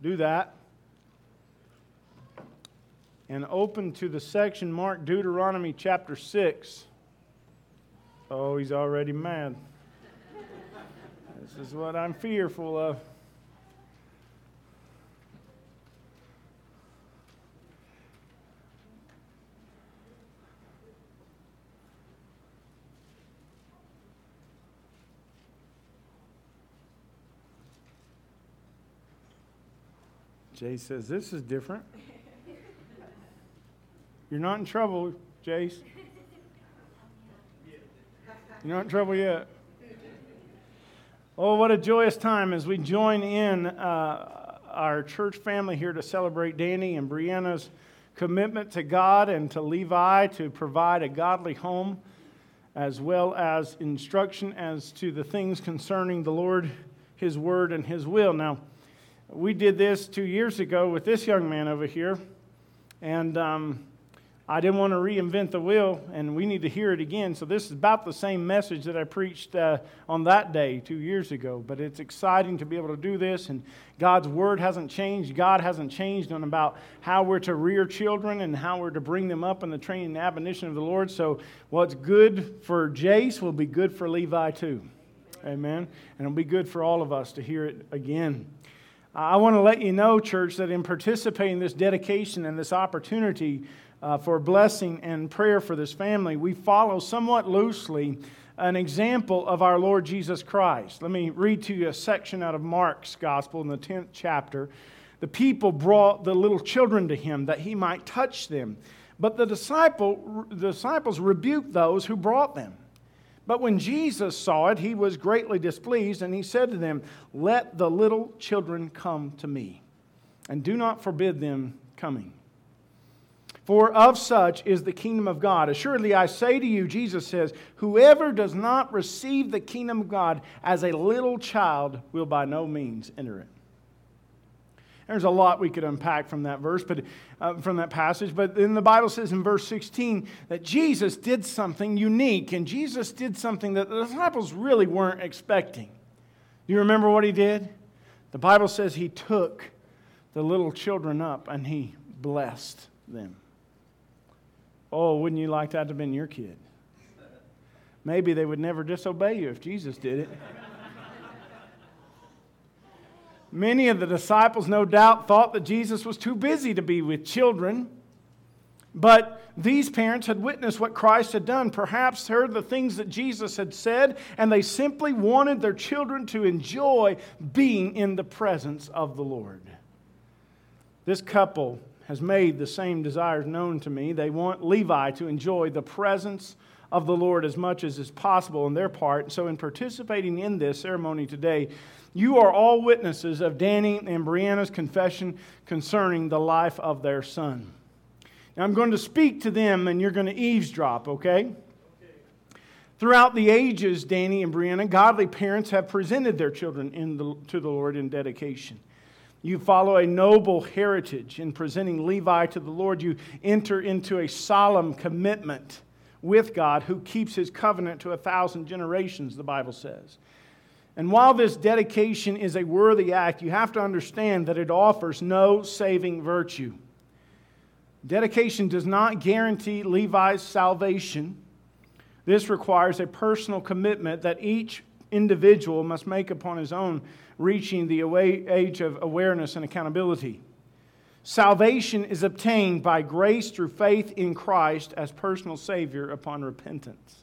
do that. And open to the section marked Deuteronomy chapter 6. Oh, he's already mad. This is what I'm fearful of. Jay says, this is different. You're not in trouble, Jace. You're not in trouble yet. Oh, what a joyous time as we join in our church family here to celebrate Danny and Brianna's commitment to God and to Levi to provide a godly home, as well as instruction as to the things concerning the Lord, His Word, and His will. Now, we did this 2 years ago with this young man over here, and I didn't want to reinvent the wheel, and we need to hear it again. So this is about the same message that I preached on that day 2 years ago. But it's exciting to be able to do this, and God's Word hasn't changed. God hasn't changed on about how we're to rear children and how we're to bring them up in the training and admonition of the Lord. So what's good for Jace will be good for Levi too. Amen. And it'll be good for all of us to hear it again. I want to let you know, church, that in participating in this dedication and this opportunity for blessing and prayer for this family, we follow somewhat loosely an example of our Lord Jesus Christ. Let me read to you a section out of Mark's Gospel in the 10th chapter. The people brought the little children to Him that He might touch them, but the disciples rebuked those who brought them. But when Jesus saw it, He was greatly displeased, and He said to them, "Let the little children come to me, and do not forbid them coming. For of such is the kingdom of God. Assuredly I say to you," Jesus says, "whoever does not receive the kingdom of God as a little child will by no means enter it." There's a lot we could unpack from that verse, from that passage. But then the Bible says in verse 16 that Jesus did something unique, and Jesus did something that the disciples really weren't expecting. Do you remember what He did? The Bible says He took the little children up and He blessed them. Oh, wouldn't you like that to have been your kid? Maybe they would never disobey you if Jesus did it. Many of the disciples, no doubt, thought that Jesus was too busy to be with children. But these parents had witnessed what Christ had done, perhaps heard the things that Jesus had said, and they simply wanted their children to enjoy being in the presence of the Lord. This couple has made the same desires known to me. They want Levi to enjoy the presence of the Lord as much as is possible on their part. So in participating in this ceremony today, you are all witnesses of Danny and Brianna's confession concerning the life of their son. Now I'm going to speak to them and you're going to eavesdrop, okay? Throughout the ages, Danny and Brianna, godly parents have presented their children to the Lord in dedication. You follow a noble heritage in presenting Levi to the Lord. You enter into a solemn commitment with God who keeps His covenant to 1,000 generations, the Bible says. And while this dedication is a worthy act, you have to understand that it offers no saving virtue. Dedication does not guarantee Levi's salvation. This requires a personal commitment that each individual must make upon his own, reaching the age of awareness and accountability. Salvation is obtained by grace through faith in Christ as personal Savior upon repentance.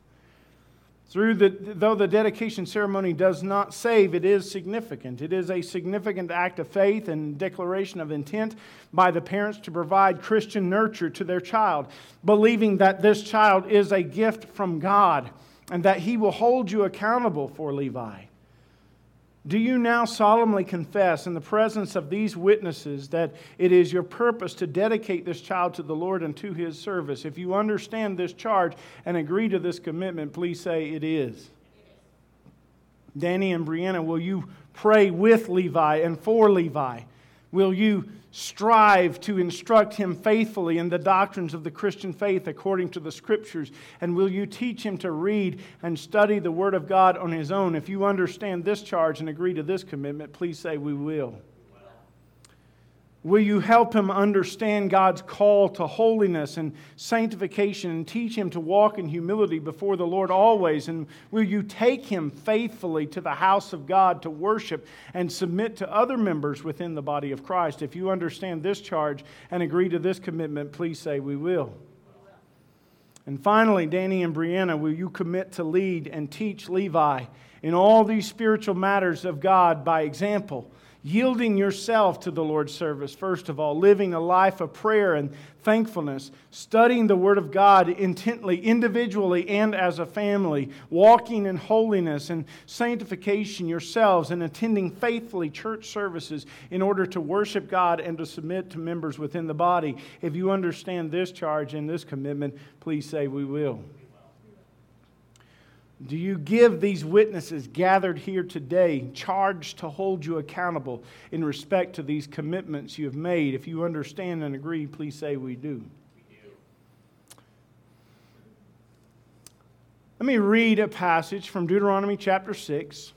Though the dedication ceremony does not save, it is significant. It is a significant act of faith and declaration of intent by the parents to provide Christian nurture to their child, believing that this child is a gift from God and that He will hold you accountable for Levi. Do you now solemnly confess in the presence of these witnesses that it is your purpose to dedicate this child to the Lord and to His service? If you understand this charge and agree to this commitment, please say it is. Danny and Brianna, will you pray with Levi and for Levi? Will you strive to instruct him faithfully in the doctrines of the Christian faith according to the Scriptures? And will you teach him to read and study the Word of God on his own? If you understand this charge and agree to this commitment, please say we will. Will you help him understand God's call to holiness and sanctification and teach him to walk in humility before the Lord always? And will you take him faithfully to the house of God to worship and submit to other members within the body of Christ? If you understand this charge and agree to this commitment, please say, "We will." And finally, Danny and Brianna, will you commit to lead and teach Levi in all these spiritual matters of God by example? Yielding yourself to the Lord's service, first of all, living a life of prayer and thankfulness, studying the Word of God intently, individually and as a family, walking in holiness and sanctification yourselves, and attending faithfully church services in order to worship God and to submit to members within the body. If you understand this charge and this commitment, please say, "We will." Do you give these witnesses gathered here today charge to hold you accountable in respect to these commitments you have made? If you understand and agree, please say, "We do." Let me read a passage from Deuteronomy chapter 6.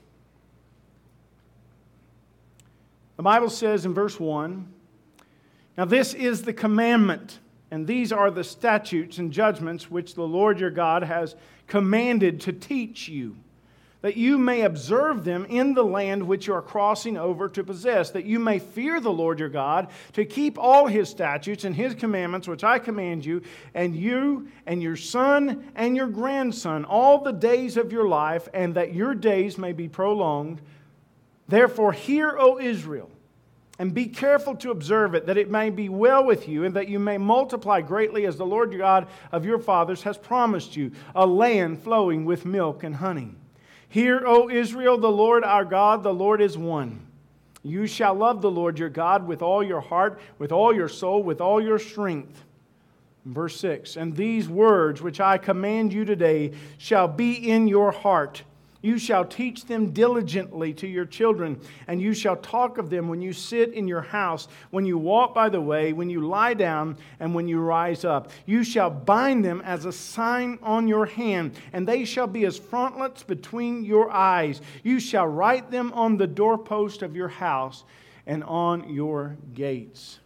The Bible says in verse 1, "Now this is the commandment, and these are the statutes and judgments which the Lord your God has commanded to teach you, that you may observe them in the land which you are crossing over to possess, that you may fear the Lord your God, to keep all His statutes and His commandments which I command you and your son and your grandson all the days of your life, and that your days may be prolonged. Therefore hear, O Israel, and be careful to observe it, that it may be well with you, and that you may multiply greatly as the Lord God of your fathers has promised you, a land flowing with milk and honey. Hear, O Israel, the Lord our God, the Lord is one. You shall love the Lord your God with all your heart, with all your soul, with all your strength." Verse 6, "And these words which I command you today shall be in your heart. You shall teach them diligently to your children, and you shall talk of them when you sit in your house, when you walk by the way, when you lie down, and when you rise up. You shall bind them as a sign on your hand, and they shall be as frontlets between your eyes. You shall write them on the doorpost of your house and on your gates."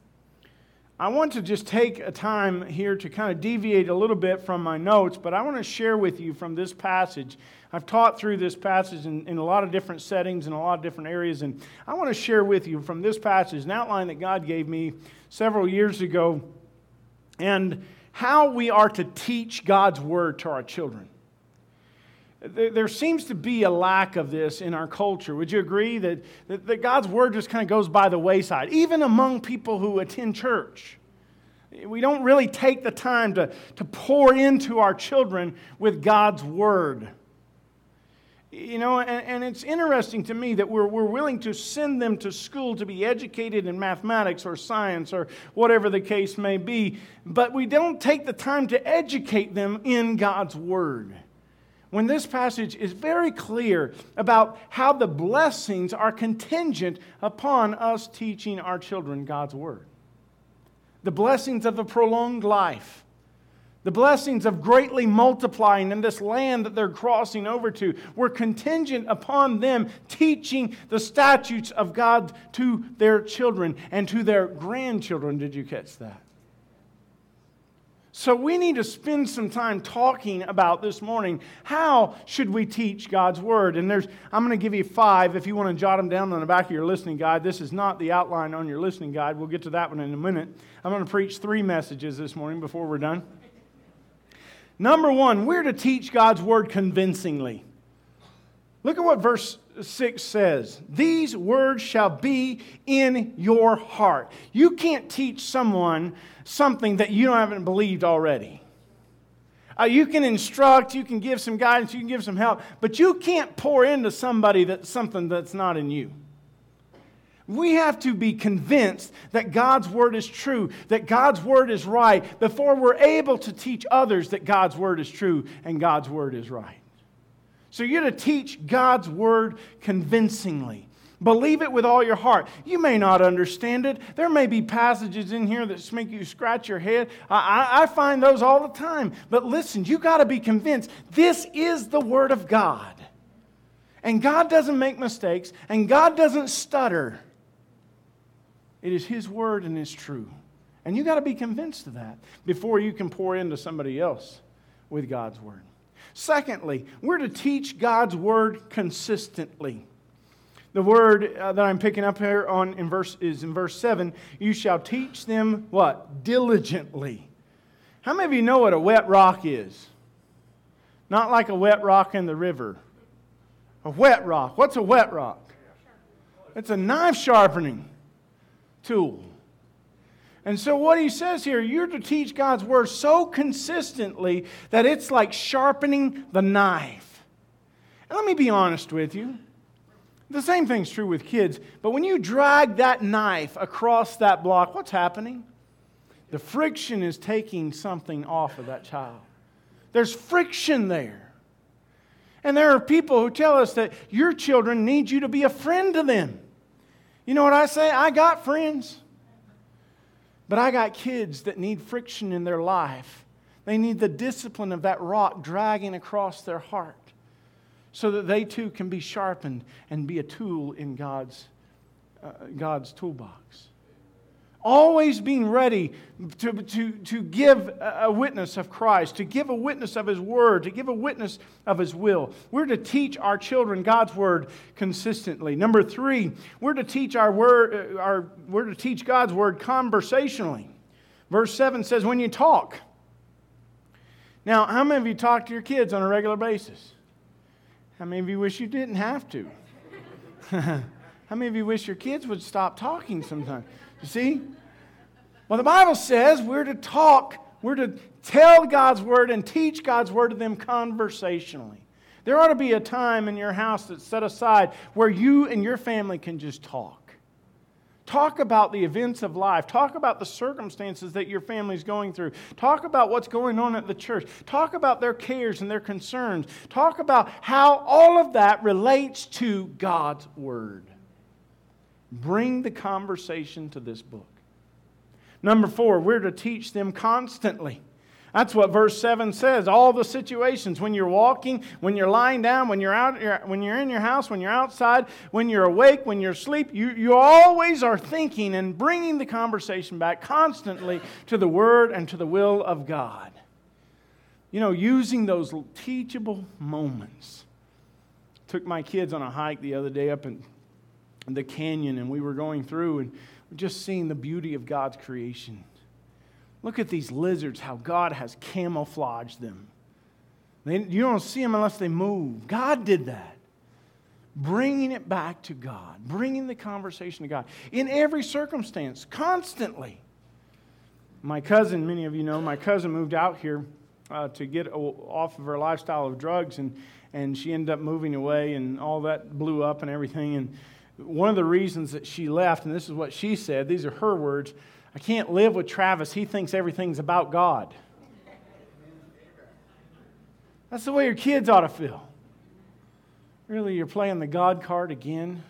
I want to just take a time here to kind of deviate a little bit from my notes, but I want to share with you from this passage. I've taught through this passage in a lot of different settings and a lot of different areas, and I want to share with you from this passage an outline that God gave me several years ago, and how we are to teach God's Word to our children. There seems to be a lack of this in our culture. Would you agree that God's Word just kind of goes by the wayside, even among people who attend church? We don't really take the time to pour into our children with God's Word. You know, and it's interesting to me that we're willing to send them to school to be educated in mathematics or science or whatever the case may be, but we don't take the time to educate them in God's Word. When this passage is very clear about how the blessings are contingent upon us teaching our children God's Word. The blessings of a prolonged life. The blessings of greatly multiplying in this land that they're crossing over to were contingent upon them teaching the statutes of God to their children and to their grandchildren. Did you catch that? So we need to spend some time talking about this morning, how should we teach God's Word? And I'm going to give you 5 if you want to jot them down on the back of your listening guide. This is not the outline on your listening guide. We'll get to that one in a minute. I'm going to preach 3 messages this morning before we're done. Number 1, we're to teach God's Word convincingly. Look at what verse 6 says. These words shall be in your heart. You can't teach someone something that you haven't believed already. You can instruct, you can give some guidance, you can give some help, but you can't pour into somebody something that's not in you. We have to be convinced that God's Word is true, that God's Word is right, before we're able to teach others that God's Word is true and God's Word is right. So you're to teach God's Word convincingly. Believe it with all your heart. You may not understand it. There may be passages in here that make you scratch your head. I find those all the time. But listen, you got to be convinced this is the Word of God. And God doesn't make mistakes, and God doesn't stutter. It is His Word and it's true. And you got to be convinced of that before you can pour into somebody else with God's Word. Secondly, we're to teach God's Word consistently. The word that I'm picking up here in verse 7. You shall teach them what? Diligently. How many of you know what a wet rock is? Not like a wet rock in the river. A wet rock. What's a wet rock? It's a knife sharpening tool. And so what he says here, you're to teach God's Word so consistently that it's like sharpening the knife. And let me be honest with you. The same thing's true with kids. But when you drag that knife across that block, what's happening? The friction is taking something off of that child. There's friction there. And there are people who tell us that your children need you to be a friend to them. You know what I say? I got friends. But I got kids that need friction in their life. They need the discipline of that rock dragging across their heart so that they too can be sharpened and be a tool in God's toolbox. Always being ready to give a witness of Christ, to give a witness of His Word, to give a witness of His will. We're to teach our children God's Word consistently. Number 3, we're to teach we're to teach God's Word conversationally. Verse 7 says, when you talk. Now, how many of you talk to your kids on a regular basis? How many of you wish you didn't have to? How many of you wish your kids would stop talking sometimes? You see? Well, the Bible says we're to talk, we're to tell God's Word and teach God's Word to them conversationally. There ought to be a time in your house that's set aside where you and your family can just talk. Talk about the events of life. Talk about the circumstances that your family's going through. Talk about what's going on at the church. Talk about their cares and their concerns. Talk about how all of that relates to God's Word. Bring the conversation to this book. Number 4, we're to teach them constantly. That's what verse 7 says. All the situations, when you're walking, when you're lying down, when you're out, when you're in your house, when you're outside, when you're awake, when you're asleep, you always are thinking and bringing the conversation back constantly to the Word and to the will of God. You know, using those teachable moments. Took my kids on a hike the other day up in the canyon, and we were going through and just seeing the beauty of God's creation. Look at these lizards, how God has camouflaged them. You don't see them unless they move. God did that. Bringing it back to God. Bringing the conversation to God. In every circumstance, constantly. My cousin, many of you know, my cousin moved out here to get off of her lifestyle of drugs, and she ended up moving away, and all that blew up and everything. And one of the reasons that she left, and this is what she said, these are her words, I can't live with Travis. He thinks everything's about God. That's the way your kids ought to feel. Really, you're playing the God card again?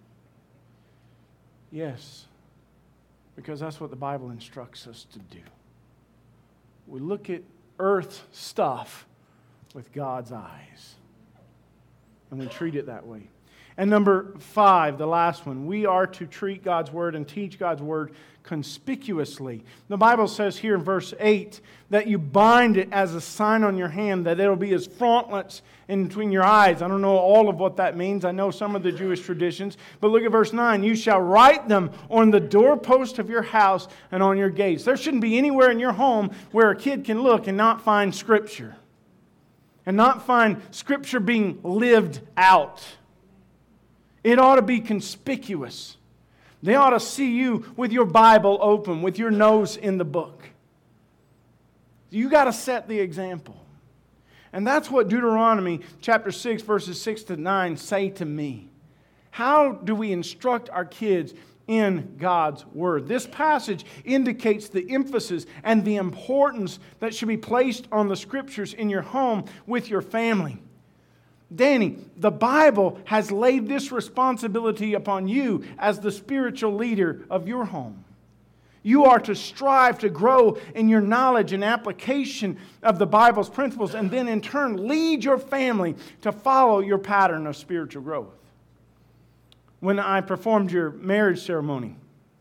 Yes, because that's what the Bible instructs us to do. We look at earth stuff with God's eyes, and we treat it that way. And number 5, the last one, we are to treat God's Word and teach God's Word conspicuously. The Bible says here in verse 8 that you bind it as a sign on your hand, that it'll be as frontlets in between your eyes. I don't know all of what that means. I know some of the Jewish traditions. But look at verse 9. You shall write them on the doorpost of your house and on your gates. There shouldn't be anywhere in your home where a kid can look and not find Scripture. And not find Scripture being lived out. It ought to be conspicuous. They ought to see you with your Bible open, with your nose in the book. You got to set the example. And that's what Deuteronomy chapter 6, verses 6 to 9 say to me. How do we instruct our kids in God's Word? This passage indicates the emphasis and the importance that should be placed on the Scriptures in your home with your family. Danny, the Bible has laid this responsibility upon you as the spiritual leader of your home. You are to strive to grow in your knowledge and application of the Bible's principles, and then in turn lead your family to follow your pattern of spiritual growth. When I performed your marriage ceremony,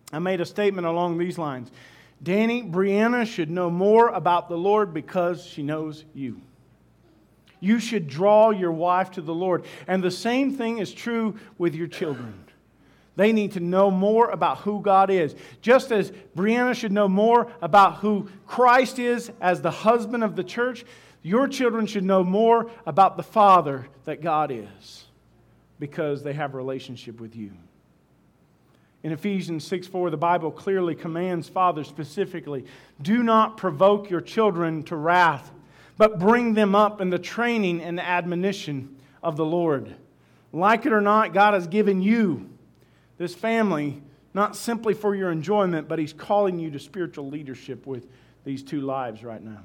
I made a statement along these lines. Danny, Brianna should know more about the Lord because she knows you. You should draw your wife to the Lord. And the same thing is true with your children. They need to know more about who God is. Just as Brianna should know more about who Christ is as the husband of the church, your children should know more about the Father that God is because they have a relationship with you. In Ephesians 6:4, the Bible clearly commands fathers specifically, do not provoke your children to wrath, but bring them up in the training and admonition of the Lord. Like it or not, God has given you this family, not simply for your enjoyment, but He's calling you to spiritual leadership with these two lives right now.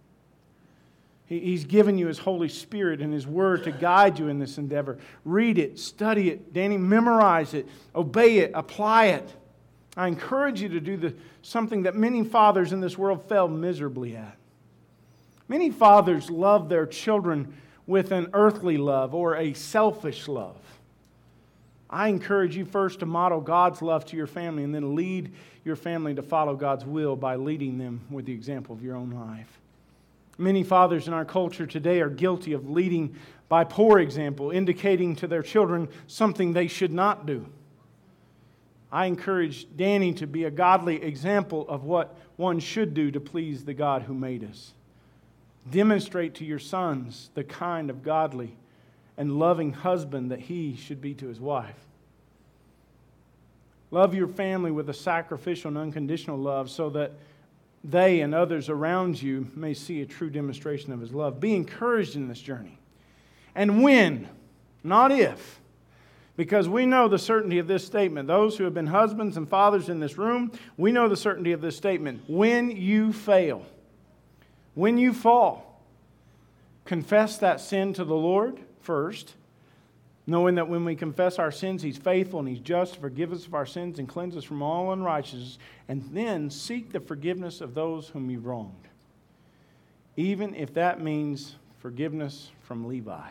He's given you His Holy Spirit and His Word to guide you in this endeavor. Read it, study it, Danny, memorize it, obey it, apply it. I encourage you to do something that many fathers in this world fail miserably at. Many fathers love their children with an earthly love or a selfish love. I encourage you first to model God's love to your family and then lead your family to follow God's will by leading them with the example of your own life. Many fathers in our culture today are guilty of leading by poor example, indicating to their children something they should not do. I encourage Danny to be a godly example of what one should do to please the God who made us. Demonstrate to your sons the kind of godly and loving husband that he should be to his wife. Love your family with a sacrificial and unconditional love so that they and others around you may see a true demonstration of His love. Be encouraged in this journey. And when, not if, because we know the certainty of this statement. Those who have been husbands and fathers in this room, we know the certainty of this statement. When you fail, when you fall, confess that sin to the Lord first, knowing that when we confess our sins, He's faithful and He's just to forgive us of our sins and cleanse us from all unrighteousness, and then seek the forgiveness of those whom you've wronged, even if that means forgiveness from Levi,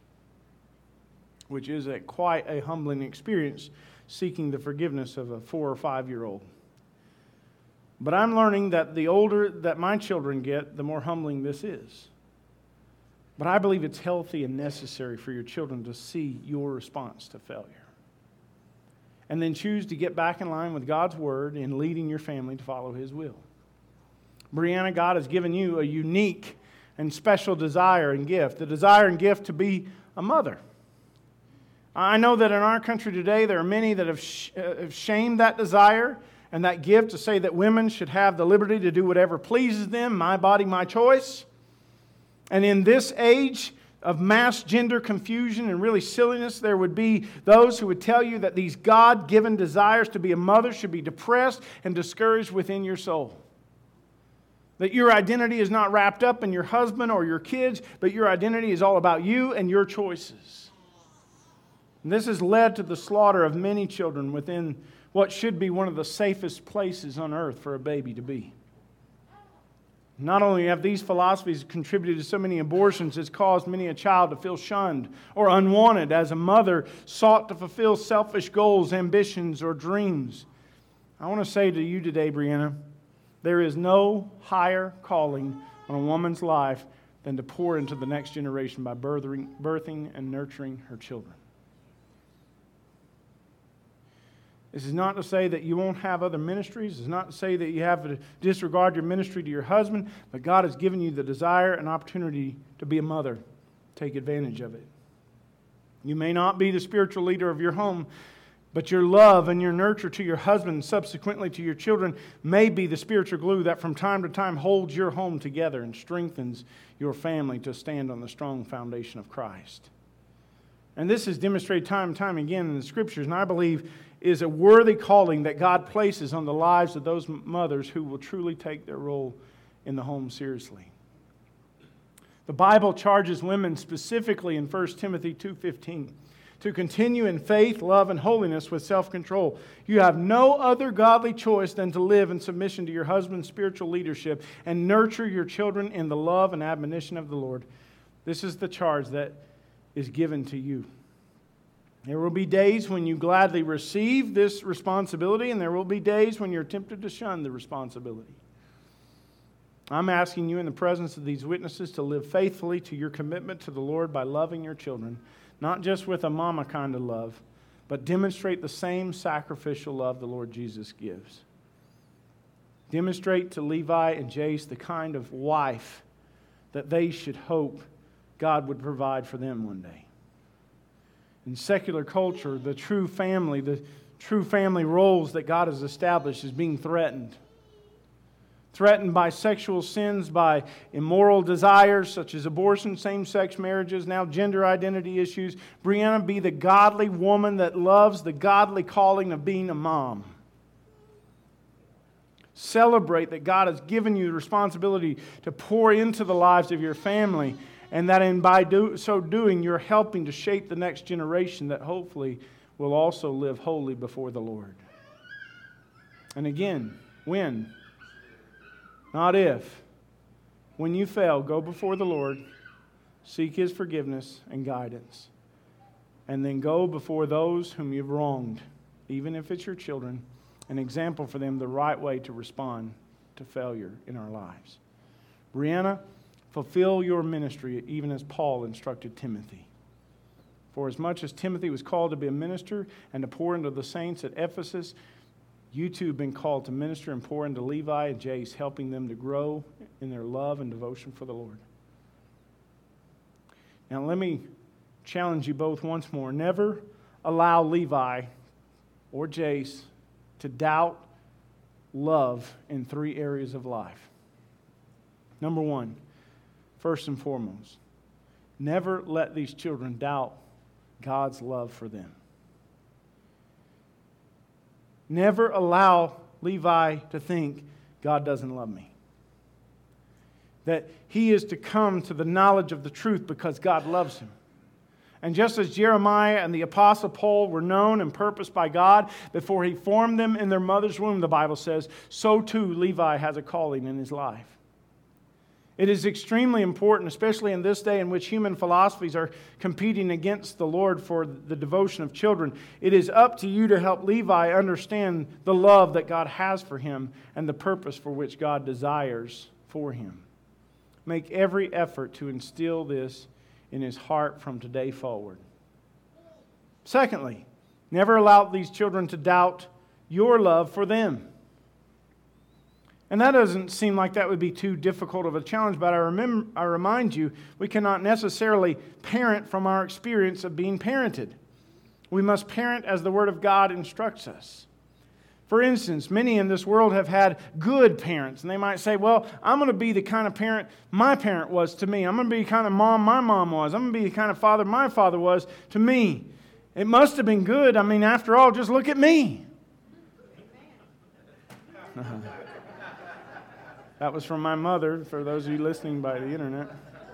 which is quite a humbling experience, seeking the forgiveness of a 4 or 5-year-old. But I'm learning that the older that my children get, the more humbling this is. But I believe it's healthy and necessary for your children to see your response to failure. And then choose to get back in line with God's Word in leading your family to follow His will. Brianna, God has given you a unique and special desire and gift. The desire and gift to be a mother. I know that in our country today there are many that have shamed that desire and that gift to say that women should have the liberty to do whatever pleases them, my body, my choice. And in this age of mass gender confusion and really silliness, there would be those who would tell you that these God-given desires to be a mother should be depressed and discouraged within your soul. That your identity is not wrapped up in your husband or your kids, but your identity is all about you and your choices. And this has led to the slaughter of many children within what should be one of the safest places on earth for a baby to be. Not only have these philosophies contributed to so many abortions, it's caused many a child to feel shunned or unwanted as a mother sought to fulfill selfish goals, ambitions, or dreams. I want to say to you today, Brianna, there is no higher calling on a woman's life than to pour into the next generation by birthing and nurturing her children. This is not to say that you won't have other ministries. It's not to say that you have to disregard your ministry to your husband, but God has given you the desire and opportunity to be a mother. Take advantage of it. You may not be the spiritual leader of your home, but your love and your nurture to your husband and subsequently to your children may be the spiritual glue that from time to time holds your home together and strengthens your family to stand on the strong foundation of Christ. And this is demonstrated time and time again in the Scriptures, and I believe is a worthy calling that God places on the lives of those mothers who will truly take their role in the home seriously. The Bible charges women specifically in 1 Timothy 2:15 to continue in faith, love, and holiness with self-control. You have no other godly choice than to live in submission to your husband's spiritual leadership and nurture your children in the love and admonition of the Lord. This is the charge that is given to you. There will be days when you gladly receive this responsibility, and there will be days when you're tempted to shun the responsibility. I'm asking you in the presence of these witnesses to live faithfully to your commitment to the Lord by loving your children, not just with a mama kind of love, but demonstrate the same sacrificial love the Lord Jesus gives. Demonstrate to Levi and Jace the kind of wife that they should hope God would provide for them one day. In secular culture, the true family roles that God has established is being threatened. Threatened by sexual sins, by immoral desires such as abortion, same-sex marriages, now gender identity issues. Brianna, be the godly woman that loves the godly calling of being a mom. Celebrate that God has given you the responsibility to pour into the lives of your family, and that by so doing, you're helping to shape the next generation that hopefully will also live holy before the Lord. And again, when? Not if. When you fail, go before the Lord, seek His forgiveness and guidance, and then go before those whom you've wronged, even if it's your children, an example for them the right way to respond to failure in our lives. Brianna, fulfill your ministry even as Paul instructed Timothy. For as much as Timothy was called to be a minister and to pour into the saints at Ephesus, you too have been called to minister and pour into Levi and Jace, helping them to grow in their love and devotion for the Lord. Now let me challenge you both once more. Never allow Levi or Jace to doubt love in 3 areas of life. Number 1, first and foremost, never let these children doubt God's love for them. Never allow Levi to think God doesn't love me. That he is to come to the knowledge of the truth because God loves him. And just as Jeremiah and the Apostle Paul were known and purposed by God before He formed them in their mother's womb, the Bible says, so too Levi has a calling in his life. It is extremely important, especially in this day in which human philosophies are competing against the Lord for the devotion of children. It is up to you to help Levi understand the love that God has for him and the purpose for which God desires for him. Make every effort to instill this in his heart from today forward. Secondly, never allow these children to doubt your love for them. And that doesn't seem like that would be too difficult of a challenge, but I remind you, we cannot necessarily parent from our experience of being parented. We must parent as the Word of God instructs us. For instance, many in this world have had good parents, and they might say, well, I'm going to be the kind of parent my parent was to me. I'm going to be the kind of mom my mom was. I'm going to be the kind of father my father was to me. It must have been good. I mean, after all, just look at me. That was from my mother, for those of you listening by the internet.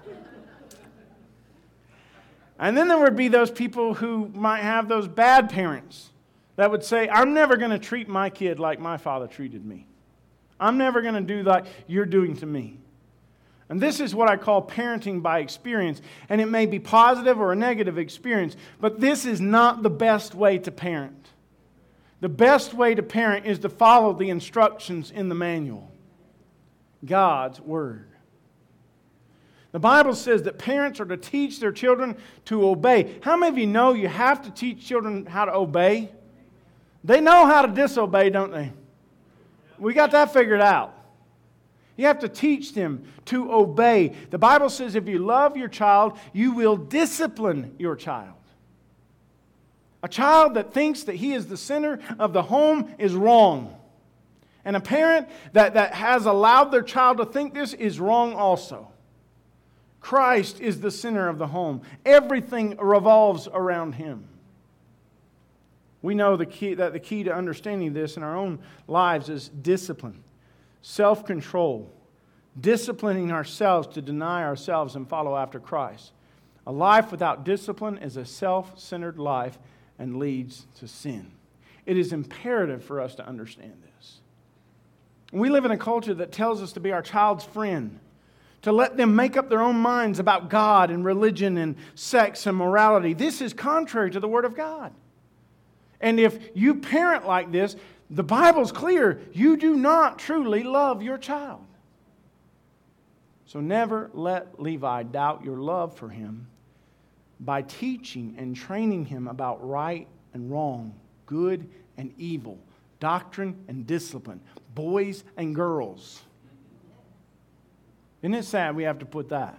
And then there would be those people who might have those bad parents that would say, I'm never going to treat my kid like my father treated me. I'm never going to do like you're doing to me. And this is what I call parenting by experience. And it may be positive or a negative experience, but this is not the best way to parent. The best way to parent is to follow the instructions in the manual. God's Word. The Bible says that parents are to teach their children to obey. How many of you know you have to teach children how to obey? They know how to disobey, don't they? We got that figured out. You have to teach them to obey. The Bible says if you love your child, you will discipline your child. A child that thinks that he is the center of the home is wrong. And a parent that has allowed their child to think this is wrong also. Christ is the center of the home. Everything revolves around Him. We know the key to understanding this in our own lives is discipline, self-control, disciplining ourselves to deny ourselves and follow after Christ. A life without discipline is a self-centered life and leads to sin. It is imperative for us to understand this. We live in a culture that tells us to be our child's friend, to let them make up their own minds about God and religion and sex and morality. This is contrary to the Word of God. And if you parent like this, the Bible's clear. You do not truly love your child. So never let Levi doubt your love for him by teaching and training him about right and wrong, good and evil, doctrine and discipline, boys and girls. Isn't it sad we have to put that?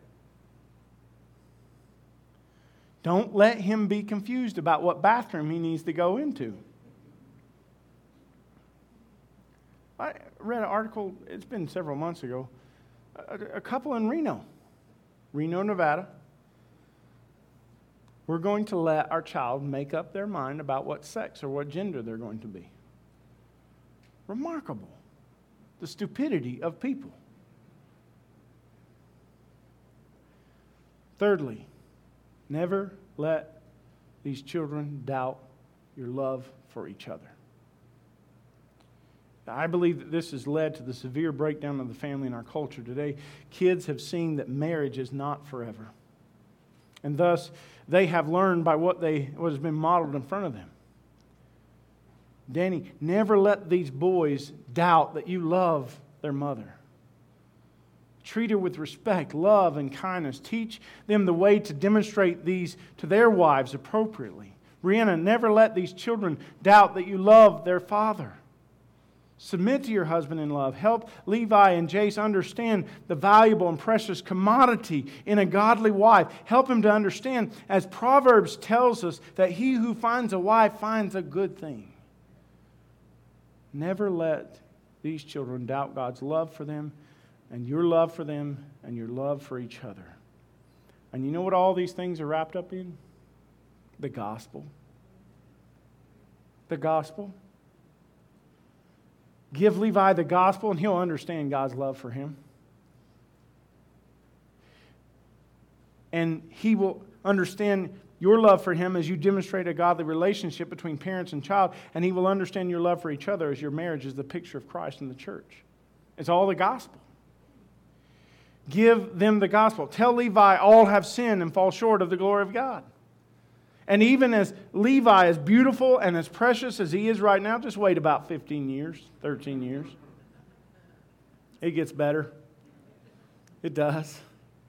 Don't let him be confused about what bathroom he needs to go into. I read an article, it's been several months ago, a couple in Reno, Nevada. We're going to let our child make up their mind about what sex or what gender they're going to be. Remarkable. The stupidity of people. Thirdly, never let these children doubt your love for each other. I believe that this has led to the severe breakdown of the family in our culture today. Kids have seen that marriage is not forever. And thus, they have learned by what has been modeled in front of them. Danny, never let these boys doubt that you love their mother. Treat her with respect, love, and kindness. Teach them the way to demonstrate these to their wives appropriately. Brianna, never let these children doubt that you love their father. Submit to your husband in love. Help Levi and Jace understand the valuable and precious commodity in a godly wife. Help him to understand, as Proverbs tells us, that he who finds a wife finds a good thing. Never let these children doubt God's love for them and your love for them and your love for each other. And you know what all these things are wrapped up in? The gospel. The gospel. Give Levi the gospel and he'll understand God's love for him. And he will understand your love for him as you demonstrate a godly relationship between parents and child. And he will understand your love for each other as your marriage is the picture of Christ and the church. It's all the gospel. Give them the gospel. Tell Levi all have sinned and fall short of the glory of God. And even as Levi, as beautiful and as precious as he is right now, just wait about 15 years, 13 years. It gets better. It does.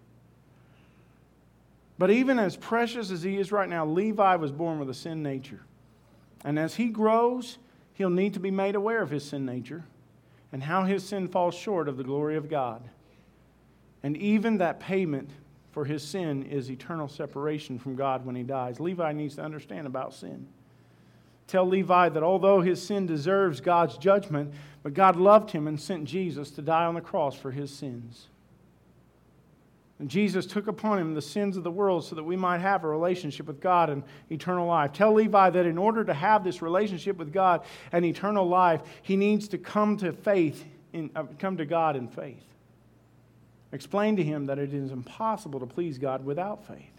But even as precious as he is right now, Levi was born with a sin nature. And as he grows, he'll need to be made aware of his sin nature and how his sin falls short of the glory of God. And even that payment for his sin is eternal separation from God when he dies. Levi needs to understand about sin. Tell Levi that although his sin deserves God's judgment, but God loved him and sent Jesus to die on the cross for his sins. And Jesus took upon him the sins of the world so that we might have a relationship with God and eternal life. Tell Levi that in order to have this relationship with God and eternal life, he needs to come to God in faith. Explain to him that it is impossible to please God without faith.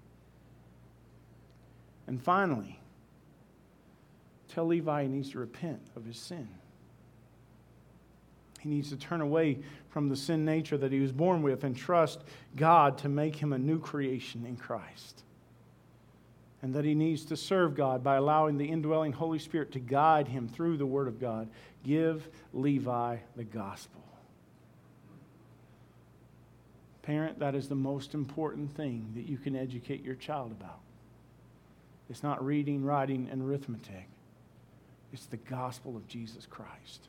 And finally, tell Levi he needs to repent of his sin. He needs to turn away from the sin nature that he was born with and trust God to make him a new creation in Christ. And that he needs to serve God by allowing the indwelling Holy Spirit to guide him through the Word of God. Give Levi the gospel. Parent, that is the most important thing that you can educate your child about. It's not reading, writing, and arithmetic. It's the gospel of Jesus Christ.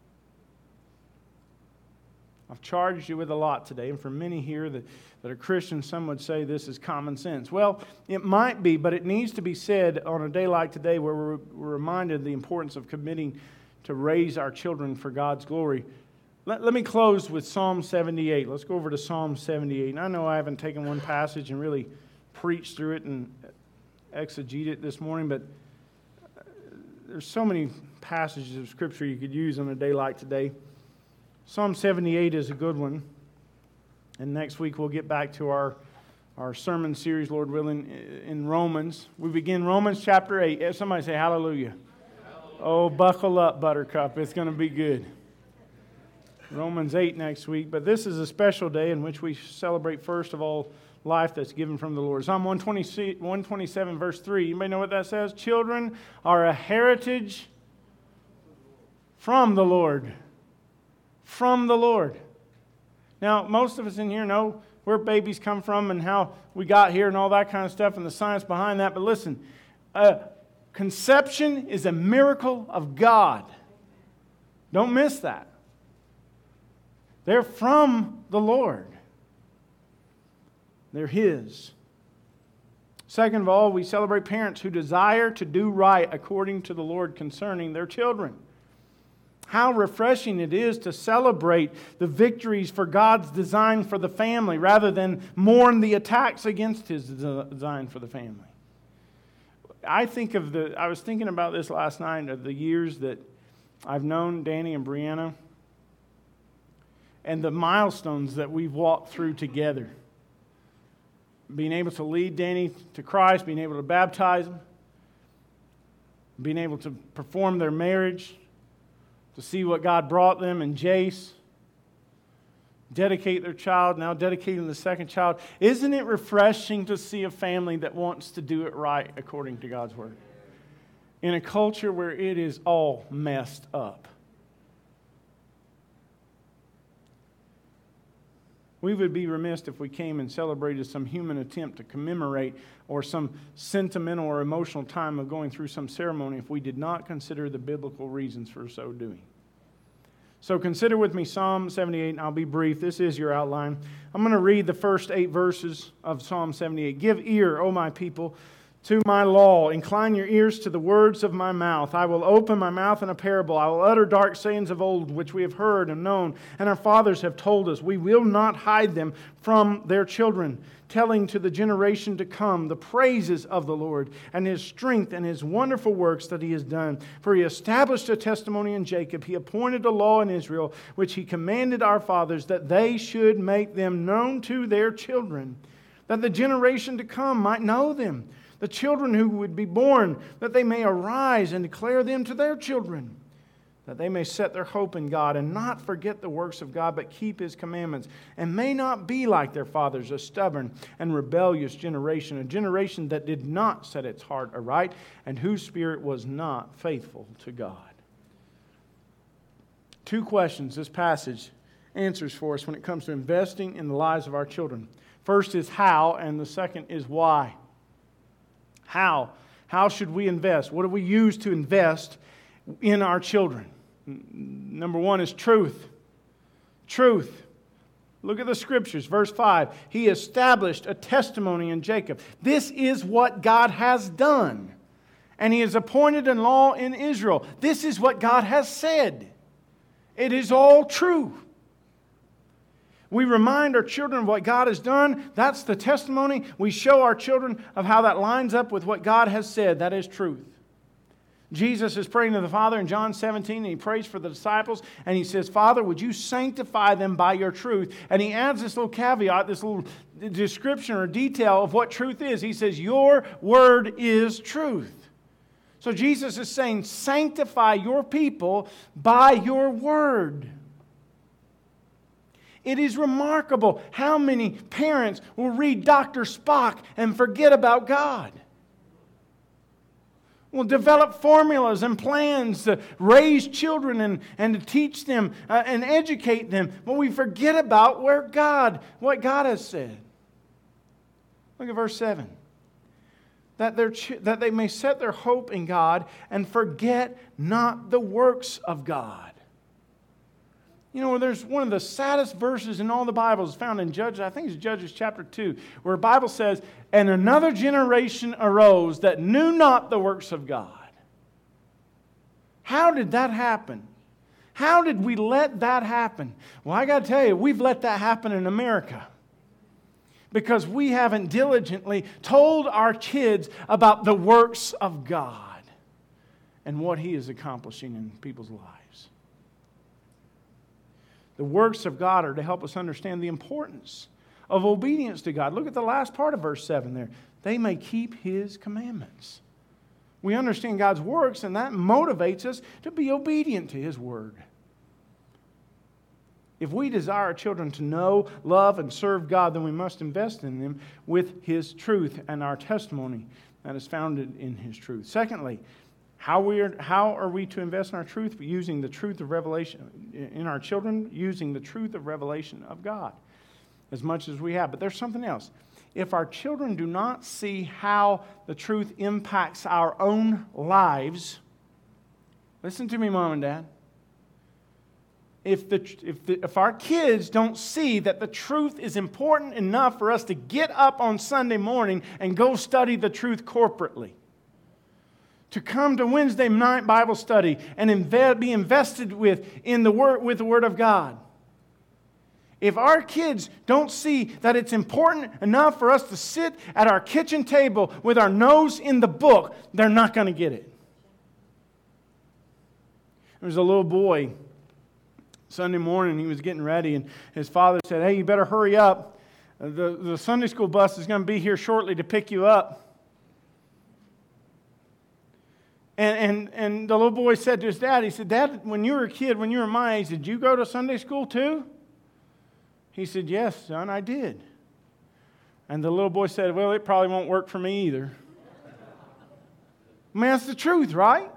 I've charged you with a lot today, and for many here that are Christians, some would say this is common sense. Well, it might be, but it needs to be said on a day like today where we're reminded of the importance of committing to raise our children for God's glory. Let me close with Psalm 78. Let's go over to Psalm 78. And I know I haven't taken one passage and really preached through it and exegete it this morning, but there's so many passages of Scripture you could use on a day like today. Psalm 78 is a good one. And next week we'll get back to our sermon series, Lord willing, in Romans. We begin Romans chapter 8. Somebody say hallelujah. Hallelujah. Oh, buckle up, Buttercup. It's going to be good. Romans 8 next week, but this is a special day in which we celebrate, first of all, life that's given from the Lord. Psalm 127, verse 3. You may know what that says. Children are a heritage from the Lord. From the Lord. Now, most of us in here know where babies come from and how we got here and all that kind of stuff and the science behind that. But listen, conception is a miracle of God. Don't miss that. They're from the Lord. They're His. Second of all, we celebrate parents who desire to do right according to the Lord concerning their children. How refreshing it is to celebrate the victories for God's design for the family rather than mourn the attacks against His design for the family. I was thinking about this last night of the years that I've known Danny and Brianna and the milestones that we've walked through together. Being able to lead Danny to Christ, being able to baptize him, being able to perform their marriage, to see what God brought them, and Jace, dedicate their child, now dedicating the second child. Isn't it refreshing to see a family that wants to do it right according to God's Word? In a culture where it is all messed up. We would be remiss if we came and celebrated some human attempt to commemorate or some sentimental or emotional time of going through some ceremony if we did not consider the biblical reasons for so doing. So consider with me Psalm 78, and I'll be brief. This is your outline. I'm going to read the first 8 verses of Psalm 78. Give ear, O my people, to my law. Incline your ears to the words of my mouth. I will open my mouth in a parable. I will utter dark sayings of old, which we have heard and known, and our fathers have told us. We will not hide them from their children, telling to the generation to come the praises of the Lord and His strength and His wonderful works that He has done. For He established a testimony in Jacob. He appointed a law in Israel, which He commanded our fathers, that they should make them known to their children, that the generation to come might know them. The children who would be born, that they may arise and declare them to their children, that they may set their hope in God and not forget the works of God, but keep His commandments, and may not be like their fathers, a stubborn and rebellious generation, a generation that did not set its heart aright, and whose spirit was not faithful to God. 2 questions this passage answers for us when it comes to investing in the lives of our children. First is how, and the second is why. How? How should we invest? What do we use to invest in our children? Number 1 is truth. Truth. Look at the scriptures. Verse 5. He established a testimony in Jacob. This is what God has done. And He has appointed a law in Israel. This is what God has said. It is all true. We remind our children of what God has done. That's the testimony. We show our children of how that lines up with what God has said. That is truth. Jesus is praying to the Father in John 17, and He prays for the disciples, and He says, Father, would you sanctify them by your truth? And He adds this little caveat, this little description or detail of what truth is. He says, your word is truth. So Jesus is saying, sanctify your people by your word. It is remarkable how many parents will read Dr. Spock and forget about God. Will develop formulas and plans to raise children and to teach them and educate them. But we forget about what God has said. Look at verse 7. That they may set their hope in God and forget not the works of God. You know, there's one of the saddest verses in all the Bible is found in Judges, I think it's Judges chapter 2, where the Bible says, and another generation arose that knew not the works of God. How did that happen? How did we let that happen? Well, I got to tell you, we've let that happen in America. Because we haven't diligently told our kids about the works of God and what He is accomplishing in people's lives. The works of God are to help us understand the importance of obedience to God. Look at the last part of verse 7 there. They may keep His commandments. We understand God's works, and that motivates us to be obedient to His word. If we desire our children to know, love, and serve God, then we must invest in them with His truth and our testimony that is founded in His truth. Secondly, how are we to invest in our truth? Using the truth of revelation in our children, using the truth of revelation of God as much as we have. But there's something else. If our children do not see how the truth impacts our own lives, listen to me, Mom and Dad. If our kids don't see that the truth is important enough for us to get up on Sunday morning and go study the truth corporately, to come to Wednesday night Bible study and be invested with the Word of God. If our kids don't see that it's important enough for us to sit at our kitchen table with our nose in the book, they're not going to get it. There was a little boy, Sunday morning, he was getting ready, and his father said, "Hey, you better hurry up. The Sunday school bus is going to be here shortly to pick you up." And the little boy said to his dad, he said, "Dad, when you were a kid, when you were my age, did you go to Sunday school too?" He said, "Yes, son, I did." And the little boy said, "Well, it probably won't work for me either." I mean, that's the truth, right?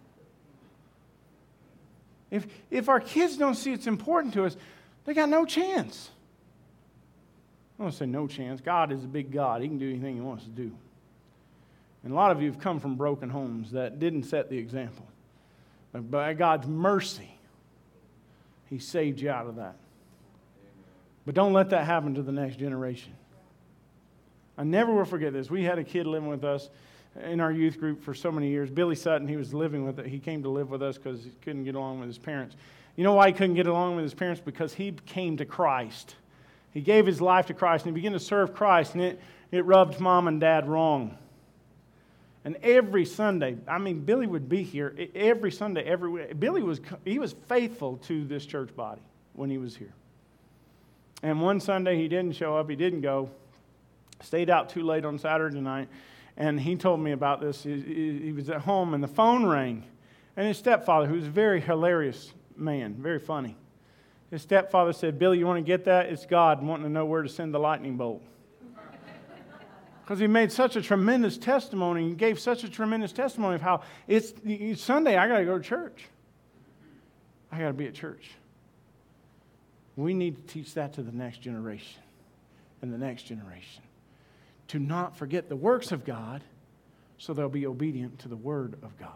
If our kids don't see it's important to us, they got no chance. I don't say no chance. God is a big God. He can do anything He wants to do. And a lot of you have come from broken homes that didn't set the example. But by God's mercy, He saved you out of that. But don't let that happen to the next generation. I never will forget this. We had a kid living with us in our youth group for so many years. Billy Sutton, he was living with it. He came to live with us because he couldn't get along with his parents. You know why he couldn't get along with his parents? Because he came to Christ. He gave his life to Christ, and he began to serve Christ, and it rubbed Mom and Dad wrong. And every Sunday, Billy would be here every Sunday, every week. Billy was faithful to this church body when he was here. And one Sunday he didn't show up, he didn't go, stayed out too late on Saturday night, and he told me about this. He was at home and the phone rang, and his stepfather, who's a very hilarious man, very funny, his stepfather said, "Billy, you want to get that? It's God wanting to know where to send the lightning bolt." Because he made such a tremendous testimony, he gave such a tremendous testimony of how it's Sunday, I got to go to church. I got to be at church. We need to teach that to the next generation and the next generation. To not forget the works of God so they'll be obedient to the Word of God.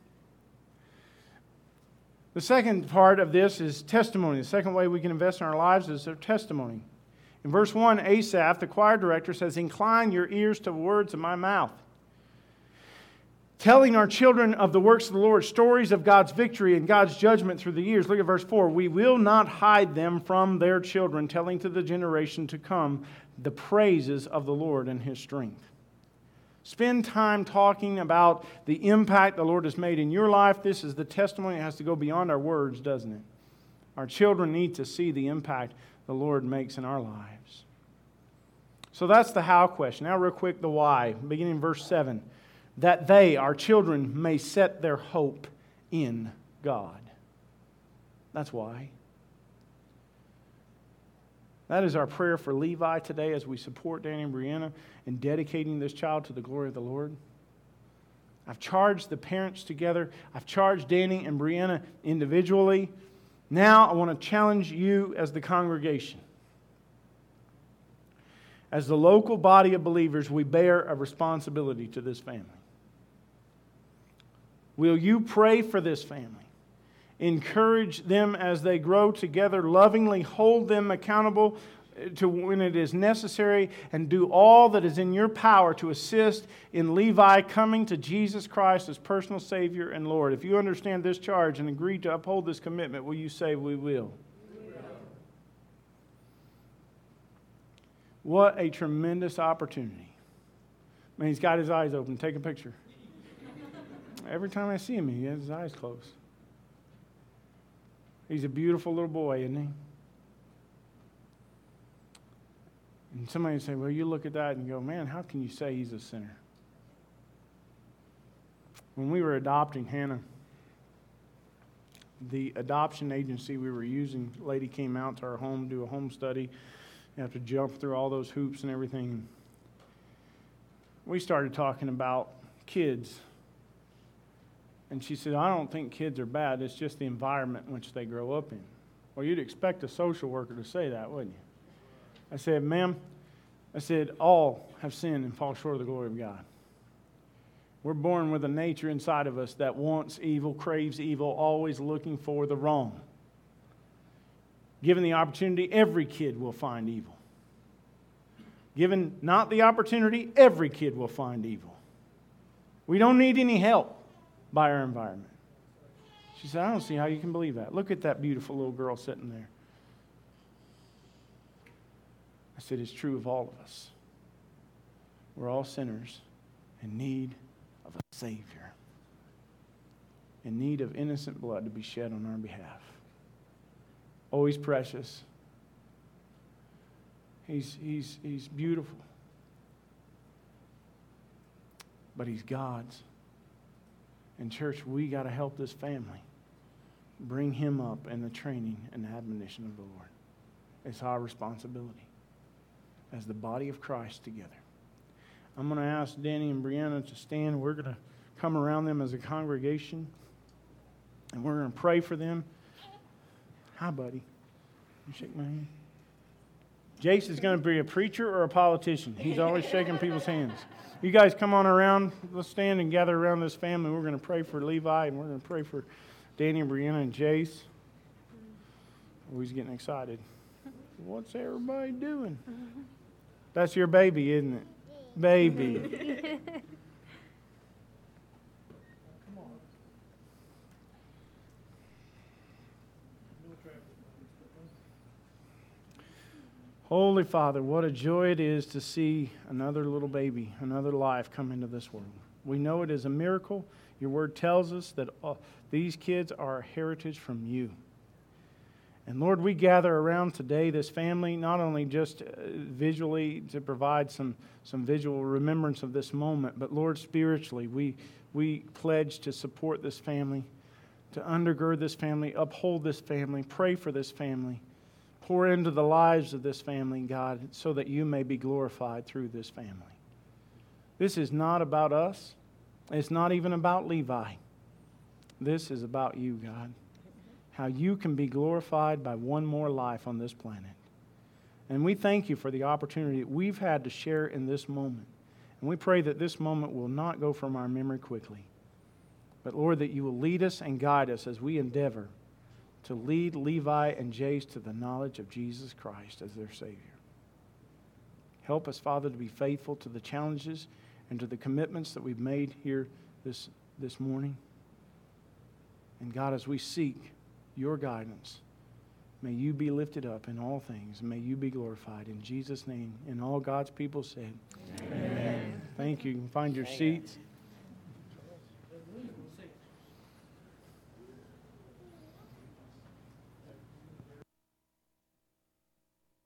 The second part of this is testimony. The second way we can invest in our lives is their testimony. In verse 1, Asaph, the choir director, says, "Incline your ears to the words of my mouth." Telling our children of the works of the Lord, stories of God's victory and God's judgment through the years. Look at verse 4. "We will not hide them from their children, telling to the generation to come the praises of the Lord and His strength." Spend time talking about the impact the Lord has made in your life. This is the testimony that has to go beyond our words, doesn't it? Our children need to see the impact the Lord makes in our lives. So that's the how question. Now real quick, the why. Beginning in verse 7. That they, our children, may set their hope in God. That's why. That is our prayer for Levi today as we support Danny and Brianna in dedicating this child to the glory of the Lord. I've charged the parents together. I've charged Danny and Brianna individually. Now I want to challenge you as the congregation. As the local body of believers, we bear a responsibility to this family. Will you pray for this family? Encourage them as they grow together, lovingly hold them accountable to when it is necessary, and do all that is in your power to assist in Levi coming to Jesus Christ as personal Savior and Lord. If you understand this charge and agree to uphold this commitment, will you say, "We will"? We will. What a tremendous opportunity. Man, he's got his eyes open. Take a picture. Every time I see him, he has his eyes closed. He's a beautiful little boy, isn't he? And somebody would say, "Well, you look at that and go, man, how can you say he's a sinner?" When we were adopting Hannah, the adoption agency we were using, a lady came out to our home, do a home study. You have to jump through all those hoops and everything. We started talking about kids. And she said, I don't think kids are bad. It's just the environment in which they grow up in. Well, you'd expect a social worker to say that, wouldn't you? I said, ma'am, all have sinned and fall short of the glory of God. We're born with a nature inside of us that wants evil, craves evil, always looking for the wrong. Given the opportunity, every kid will find evil. Given not the opportunity, every kid will find evil. We don't need any help by our environment. She said, I don't see how you can believe that. Look at that beautiful little girl sitting there. I said, it's true of all of us. We're all sinners in need of a Savior, in need of innocent blood to be shed on our behalf. Oh, He's precious. He's beautiful. But He's God's. And church, we got to help this family bring him up in the training and admonition of the Lord. It's our responsibility as the body of Christ together. I'm going to ask Danny and Brianna to stand. We're going to come around them as a congregation, and we're going to pray for them. Hi, buddy. You shake my hand. Jace is going to be a preacher or a politician. He's always shaking people's hands. You guys come on around. Let's stand and gather around this family. We're going to pray for Levi, and we're going to pray for Danny and Brianna and Jace. Oh, he's getting excited. What's everybody doing? That's your baby, isn't it? Baby. Holy Father, what a joy it is to see another little baby, another life come into this world. We know it is a miracle. Your word tells us that these kids are a heritage from you. And Lord, we gather around today, this family, not only just visually to provide some visual remembrance of this moment, but Lord, spiritually, we pledge to support this family, to undergird this family, uphold this family, pray for this family. Pour into the lives of this family, God, so that you may be glorified through this family. This is not about us. It's not even about Levi. This is about you, God. How you can be glorified by one more life on this planet. And we thank you for the opportunity that we've had to share in this moment. And we pray that this moment will not go from our memory quickly. But Lord, that you will lead us and guide us as we endeavor to lead Levi and Jace to the knowledge of Jesus Christ as their Savior. Help us, Father, to be faithful to the challenges and to the commitments that we've made here this morning. And God, as we seek your guidance, may you be lifted up in all things, and may you be glorified. In Jesus' name, and all God's people said, Amen. Thank you. You can find your seats.